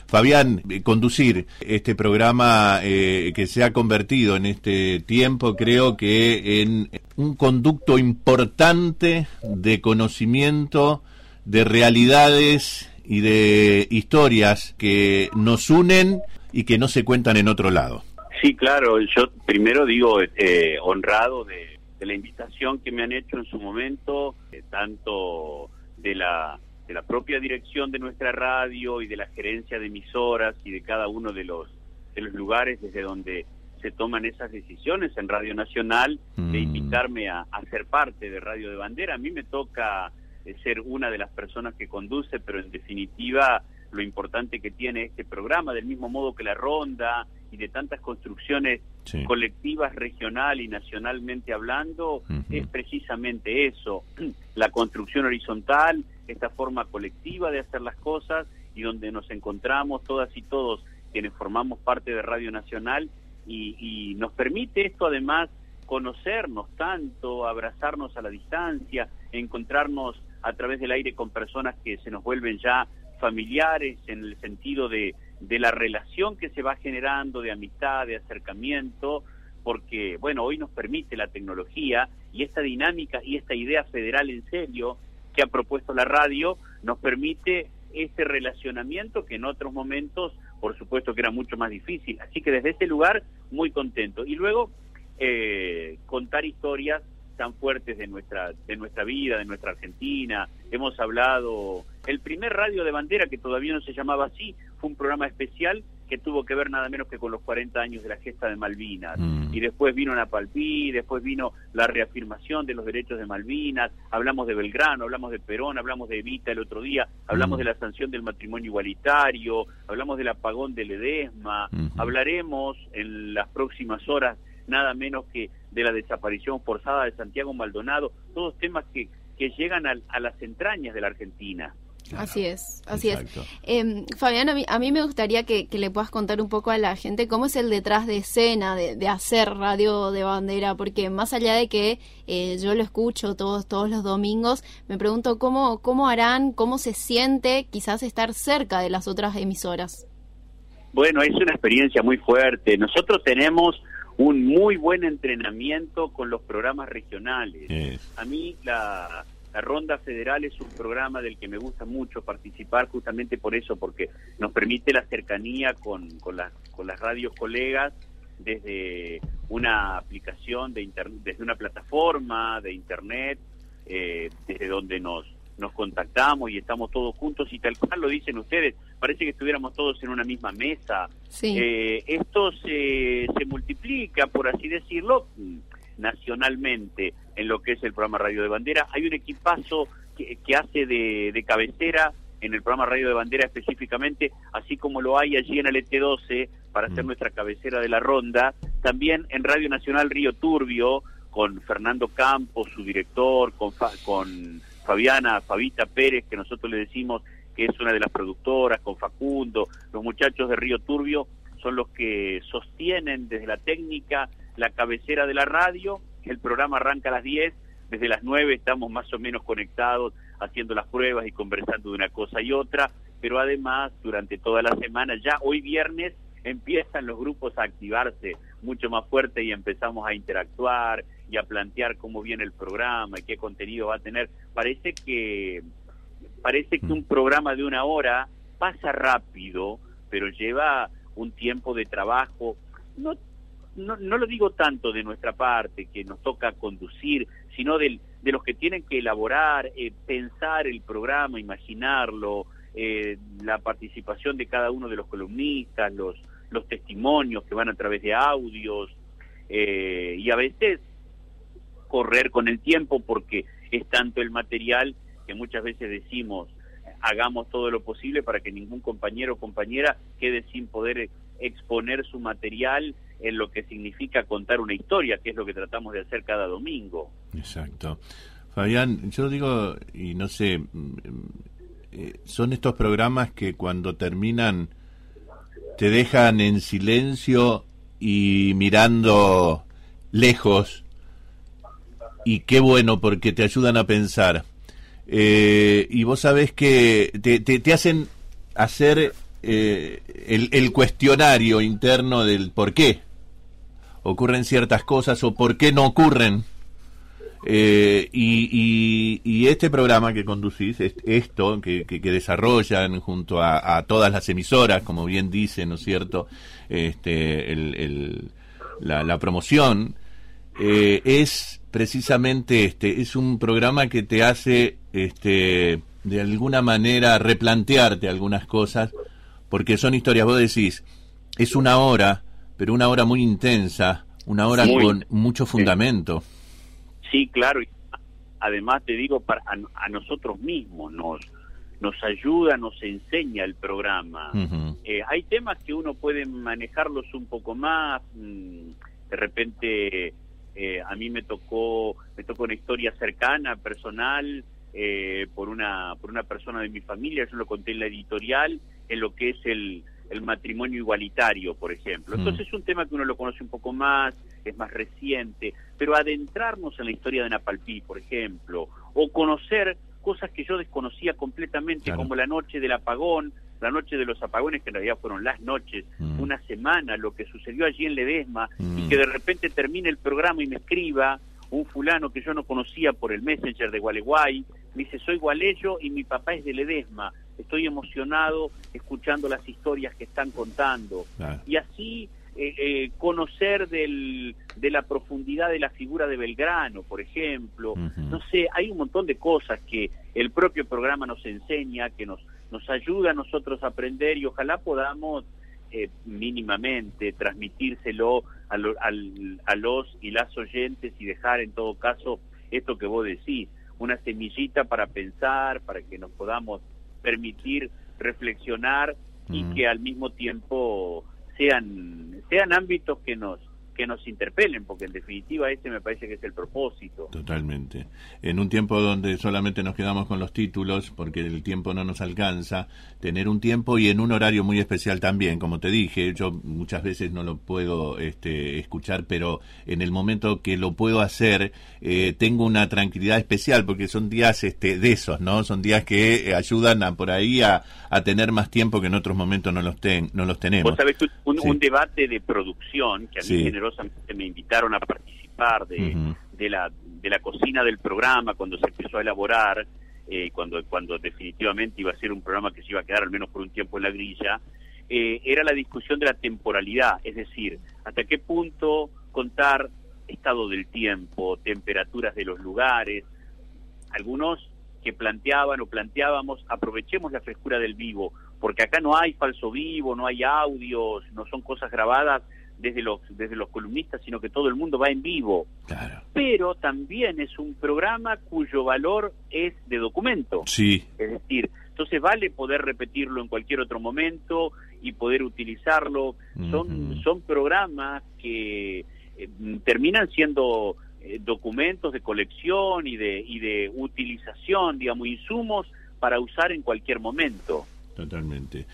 Fabián, conducir este programa que se ha convertido en este tiempo, creo que en un conducto importante de conocimiento de realidades y de historias que nos unen y que no se cuentan en otro lado. Sí, claro, yo primero digo honrado de la invitación que me han hecho en su momento, tanto de la propia dirección de nuestra radio y de la gerencia de emisoras y de cada uno de los lugares desde donde se toman esas decisiones en Radio Nacional, de invitarme a ser parte de Radio de Bandera. A mí me toca ser una de las personas que conduce, pero en definitiva lo importante que tiene este programa, del mismo modo que la Ronda y de tantas construcciones colectivas regional y nacionalmente hablando, es precisamente eso, la construcción horizontal, esta forma colectiva de hacer las cosas y donde nos encontramos todas y todos quienes formamos parte de Radio Nacional y nos permite esto además conocernos tanto, abrazarnos a la distancia, encontrarnos a través del aire con personas que se nos vuelven ya familiares en el sentido de la relación que se va generando, de amistad, de acercamiento, porque, bueno, hoy nos permite la tecnología y esta dinámica y esta idea federal en serio que ha propuesto la radio, nos permite este relacionamiento que en otros momentos, por supuesto que era mucho más difícil. Así que desde ese lugar, muy contento. Y luego, contar historias tan fuertes de nuestra vida, de nuestra Argentina. Hemos hablado, el primer Radio de Bandera, que todavía no se llamaba así, fue un programa especial que tuvo que ver nada menos que con los 40 años de la gesta de Malvinas. Y después vino Napalpí, después vino la reafirmación de los derechos de Malvinas, hablamos de Belgrano, hablamos de Perón, hablamos de Evita el otro día, hablamos de la sanción del matrimonio igualitario, hablamos del apagón de Ledesma, hablaremos en las próximas horas nada menos que de la desaparición forzada de Santiago Maldonado, todos temas que llegan a las entrañas de la Argentina. Así es. Fabián, a mí me gustaría que le puedas contar un poco a la gente cómo es el detrás de escena de hacer Radio de Bandera, porque más allá de que yo lo escucho todos los domingos, me pregunto cómo harán, cómo se siente quizás estar cerca de las otras emisoras. Bueno, es una experiencia muy fuerte. Nosotros tenemos un muy buen entrenamiento con los programas regionales. A mí la Ronda Federal es un programa del que me gusta mucho participar justamente por eso, porque nos permite la cercanía con las radios colegas desde una aplicación de internet, desde una plataforma de internet, desde donde nos contactamos y estamos todos juntos y tal cual lo dicen ustedes, parece que estuviéramos todos en una misma mesa. Sí. Esto se multiplica, por así decirlo, nacionalmente en lo que es el programa Radio de Bandera. Hay un equipazo que hace de cabecera en el programa Radio de Bandera específicamente, así como lo hay allí en el ET12 para hacer nuestra cabecera de la Ronda, también en Radio Nacional Río Turbio, con Fernando Campos, su director, con Fabita Pérez, que nosotros le decimos que es una de las productoras, con Facundo. Los muchachos de Río Turbio son los que sostienen desde la técnica la cabecera de la radio. El programa arranca a las 10, desde las 9 estamos más o menos conectados, haciendo las pruebas y conversando de una cosa y otra, pero además durante toda la semana, ya hoy viernes, empiezan los grupos a activarse mucho más fuerte y empezamos a interactuar y a plantear cómo viene el programa y qué contenido va a tener. Parece que un programa de una hora pasa rápido, pero lleva un tiempo de trabajo, no lo digo tanto de nuestra parte, que nos toca conducir, sino de los que tienen que elaborar, pensar el programa, imaginarlo, la participación de cada uno de los columnistas, los testimonios que van a través de audios, y a veces correr con el tiempo, porque es tanto el material que muchas veces decimos, hagamos todo lo posible para que ningún compañero o compañera quede sin poder exponer su material en lo que significa contar una historia, que es lo que tratamos de hacer cada domingo. Exacto. Fabián, yo digo, y no sé, son estos programas que cuando terminan te dejan en silencio y mirando lejos, y qué bueno, porque te ayudan a pensar. Y vos sabés que te hacen hacer el cuestionario interno del por qué ocurren ciertas cosas o por qué no ocurren. Y este programa que conducís, esto que desarrollan junto a todas las emisoras, como bien dice, ¿no es cierto? La promoción es precisamente es un programa que te hace de alguna manera replantearte algunas cosas, porque son historias, vos decís, es una hora, pero una hora muy intensa, una hora con mucho fundamento. Sí, claro. Además te digo, a nosotros mismos nos ayuda, nos enseña el programa. Uh-huh. Hay temas que uno puede manejarlos un poco más. De repente a mí me tocó una historia cercana, personal, por una persona de mi familia. Yo lo conté en la editorial, en lo que es el matrimonio igualitario, por ejemplo. Entonces es un tema que uno lo conoce un poco más, es más reciente, pero adentrarnos en la historia de Napalpí, por ejemplo, o conocer cosas que yo desconocía completamente, claro, como la noche del apagón, la noche de los apagones, que en realidad fueron las noches, una semana, lo que sucedió allí en Ledesma, y que de repente termine el programa y me escriba un fulano que yo no conocía por el Messenger de Gualeguay, me dice, soy gualeyo y mi papá es de Ledesma, estoy emocionado escuchando las historias que están contando. Claro. Y así conocer de la profundidad de la figura de Belgrano, por ejemplo. Uh-huh. No sé, hay un montón de cosas que el propio programa nos enseña, que nos ayuda a nosotros a aprender, y ojalá podamos mínimamente transmitírselo a los y las oyentes, y dejar en todo caso esto que vos decís, una semillita para pensar, para que nos podamos permitir reflexionar, y que al mismo tiempo sean ámbitos que nos interpelen, porque en definitiva ese me parece que es el propósito. Totalmente. En un tiempo donde solamente nos quedamos con los títulos, porque el tiempo no nos alcanza, tener un tiempo y en un horario muy especial también, como te dije, yo muchas veces no lo puedo escuchar, pero en el momento que lo puedo hacer, tengo una tranquilidad especial, porque son días de esos, ¿no? Son días que ayudan por ahí a tener más tiempo que en otros momentos no los tenemos. Vos sabés, un debate de producción, que a mí generosamente me invitaron a participar de la cocina del programa cuando se empezó a elaborar, cuando definitivamente iba a ser un programa que se iba a quedar al menos por un tiempo en la grilla, era la discusión de la temporalidad, es decir, hasta qué punto contar estado del tiempo, temperaturas de los lugares. Algunos que planteábamos, aprovechemos la frescura del vivo, porque acá no hay falso vivo, no hay audios, no son cosas grabadas desde los columnistas, sino que todo el mundo va en vivo. Claro. Pero también es un programa cuyo valor es de documento. Sí. Es decir, entonces vale poder repetirlo en cualquier otro momento y poder utilizarlo. Son programas que terminan siendo documentos de colección y de utilización, digamos, insumos para usar en cualquier momento. Totalmente.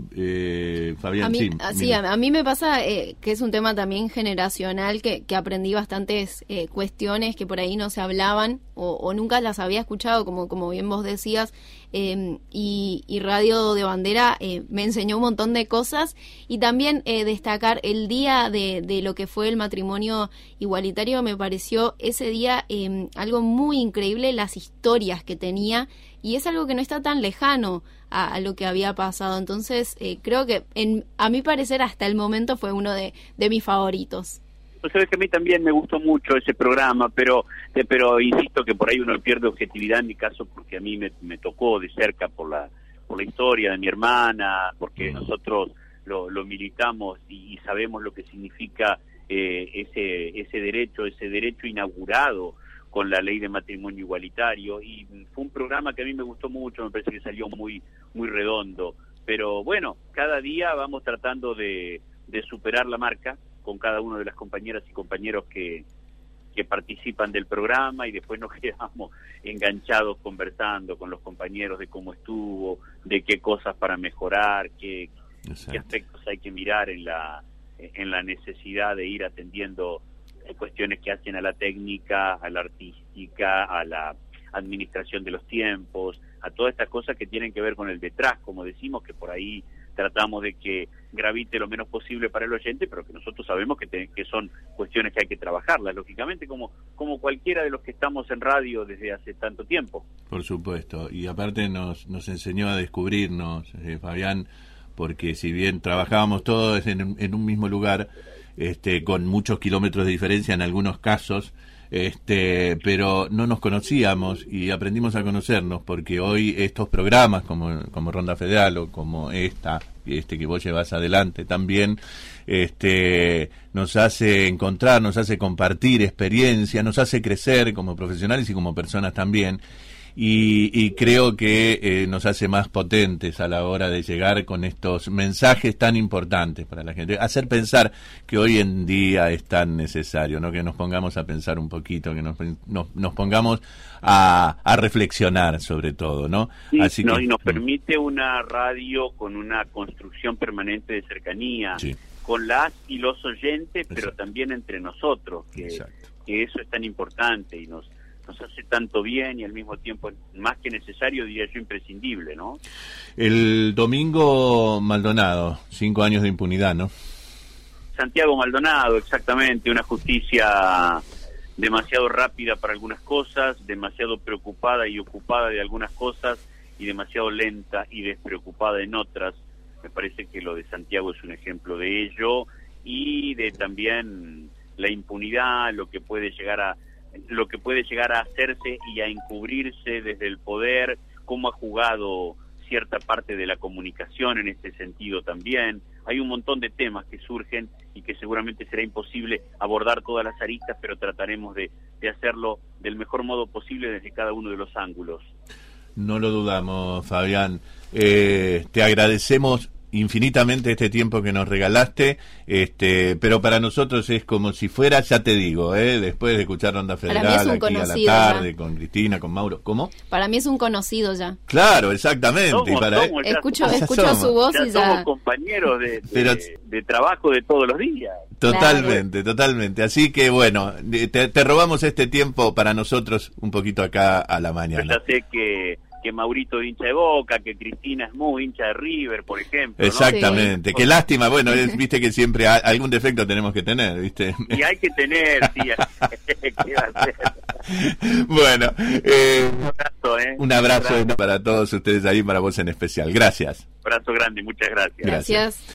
Fabián, a mí me pasa que es un tema también generacional, que aprendí bastantes cuestiones que por ahí no se hablaban o nunca las había escuchado, como bien vos decías, y Radio de Bandera me enseñó un montón de cosas, y también destacar el día de lo que fue el matrimonio igualitario. Me pareció ese día algo muy increíble, las historias que tenía, y es algo que no está tan lejano a lo que había pasado. Entonces creo que a mi parecer hasta el momento fue uno de mis favoritos. Pues sabes que a mí también me gustó mucho ese programa, pero insisto que por ahí uno pierde objetividad en mi caso, porque a mí me tocó de cerca por la historia de mi hermana, porque nosotros lo militamos y sabemos lo que significa ese derecho inaugurado con la ley de matrimonio igualitario, y fue un programa que a mí me gustó mucho, me parece que salió muy muy redondo, pero bueno, cada día vamos tratando de superar la marca con cada una de las compañeras y compañeros que participan del programa, y después nos quedamos enganchados conversando con los compañeros de cómo estuvo, de qué cosas para mejorar, qué aspectos hay que mirar en la necesidad de ir atendiendo cuestiones que hacen a la técnica, a la artística, a la administración de los tiempos, a todas estas cosas que tienen que ver con el detrás, como decimos, que por ahí tratamos de que gravite lo menos posible para el oyente, pero que nosotros sabemos que son cuestiones que hay que trabajarlas, lógicamente, como cualquiera de los que estamos en radio desde hace tanto tiempo. Por supuesto, y aparte nos enseñó a descubrirnos, Fabián, porque si bien trabajábamos todos en un mismo lugar, con muchos kilómetros de diferencia en algunos casos, pero no nos conocíamos y aprendimos a conocernos, porque hoy estos programas como Ronda Federal o como que vos llevas adelante también, nos hace encontrar, nos hace compartir experiencia, nos hace crecer como profesionales y como personas también. Y creo que nos hace más potentes a la hora de llegar con estos mensajes tan importantes para la gente. Hacer pensar que hoy en día es tan necesario, ¿no? Que nos pongamos a pensar un poquito, que nos pongamos a reflexionar sobre todo, ¿no? Sí, Así que, y nos permite una radio con una construcción permanente de cercanía, sí, con las y los oyentes, pero exacto, también entre nosotros, que eso es tan importante y nos hace tanto bien y al mismo tiempo más que necesario, diría yo, imprescindible, ¿no? El domingo Maldonado, 5 años de impunidad, ¿no? Santiago Maldonado, exactamente, una justicia demasiado rápida para algunas cosas, demasiado preocupada y ocupada de algunas cosas y demasiado lenta y despreocupada en otras. Me parece que lo de Santiago es un ejemplo de ello y de también la impunidad, lo que puede llegar a hacerse y a encubrirse desde el poder, cómo ha jugado cierta parte de la comunicación en este sentido también. Hay un montón de temas que surgen y que seguramente será imposible abordar todas las aristas, pero trataremos de hacerlo del mejor modo posible desde cada uno de los ángulos. No lo dudamos, Fabián. Te agradecemos infinitamente este tiempo que nos regalaste, pero para nosotros es como si fuera, ya te digo, después de escuchar Ronda Federal aquí a la tarde, ya, con Cristina, con Mauro. ¿Cómo? Para mí es un conocido ya. Claro, exactamente. Escucho su voz y ya somos compañeros de trabajo de todos los días. Totalmente, claro, totalmente. Así que bueno, te robamos este tiempo para nosotros un poquito acá a la mañana. Yo ya sé que Maurito es hincha de Boca, que Cristina es muy hincha de River, por ejemplo, ¿no? Exactamente, sí. Qué lástima, bueno, viste que siempre algún defecto tenemos que tener, ¿viste? Y hay que tener, sí, ¿qué va a hacer? Bueno, un abrazo, para todos ustedes ahí, para vos en especial. Gracias. Un abrazo grande, muchas gracias. Gracias.